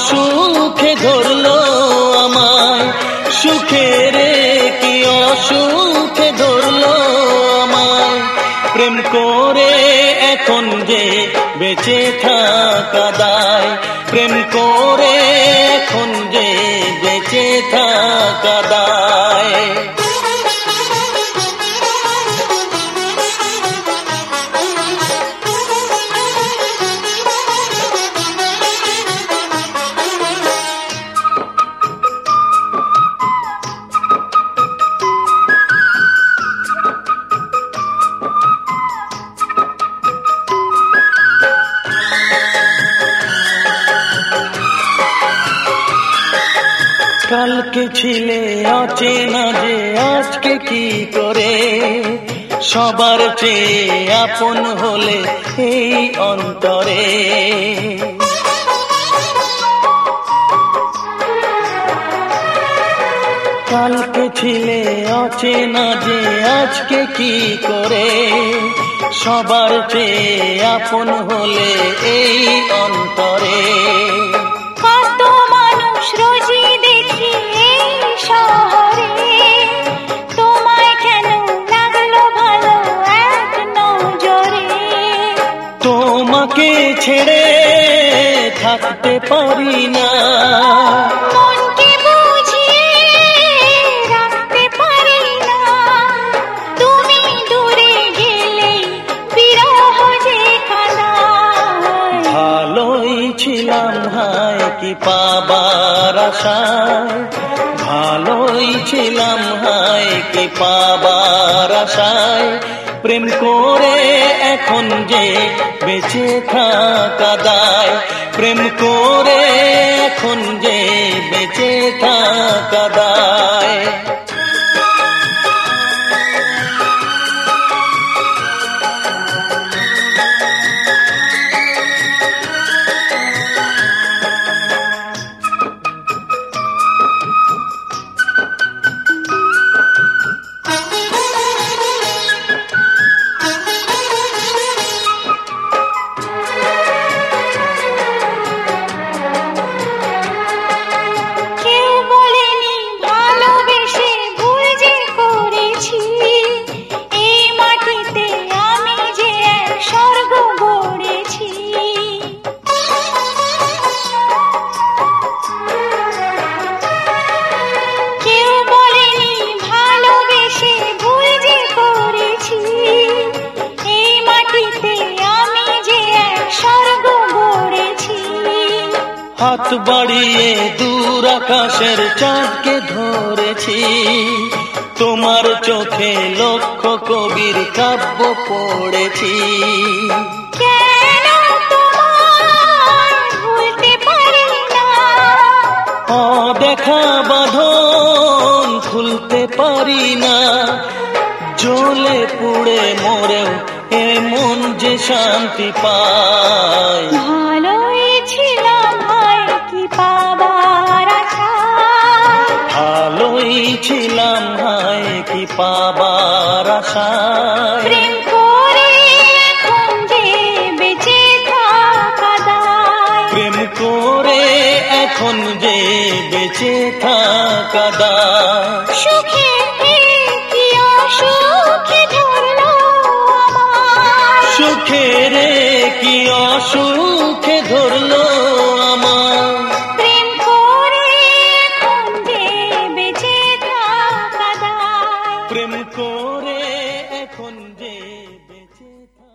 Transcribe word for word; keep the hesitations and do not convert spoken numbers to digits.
অসুখে ধরলো আমায়, সুখে রে কি অসুখে ধরলো আমায়। প্রেম করে এখন যে বেঁচে থাকা দায়, প্রেম করে এখন যে বেঁচে থাকা দায়। কালকে ছিলে অচেনা যে আজকে কি করে, সবার চেয়ে আপন হলে এই অন্তরে। কালকে ছিলে অচেনা যে আজকে কি করে, সবার চেয়ে আপন হলে এই অন্তরে। কত মানুষ রোজই দেখি এই শহরে, তোমায় কেন লাগলো ভালো এক নজরে। তোমাকে ছেড়ে থাকতে পারি না, মনকে বুঝিয়ে রাখতে পারি না। তুমি দূরে গেলে বিরহ যে কাঁদায়। ভালোই ছিলাম হায় কি পাবার আশায়, ভালোই ছিলাম হায় কি পাবার আশায়। প্রেম করে এখন যে বেঁচে থাকা দায়, প্রেম করে এখন যে বেঁচে থাকা দায়। হাত বাড়িয়ে দূর আকাশের চাঁদকে ধরেছি, তোমার চোখে লক্ষ কবির কাব্য পড়েছি। কেন তোমায় ভুলতে পারি না, অদেখা বাঁধন খুলতে পারি না। জ্বলে পুড়ে মরেও এ মন যে শান্তি পায়। ভালোই ছিলাম হায় কি পাবার আশায়, ভালোই ছিলাম হায় কি পাবার আশায়। প্রেম করে এখন যে বেঁচে থাকা দায়, প্রেম করে এখন যে বেঁচে থাকা দায়। সুখে কি অসুখে ধরলো আমায়, সুখে রে কি অসুখে ধরলো আমায়। প্রেম করে এখন যে বেঁচে থাকা দায়, প্রেম করে এখন যে বেঁচে থাকা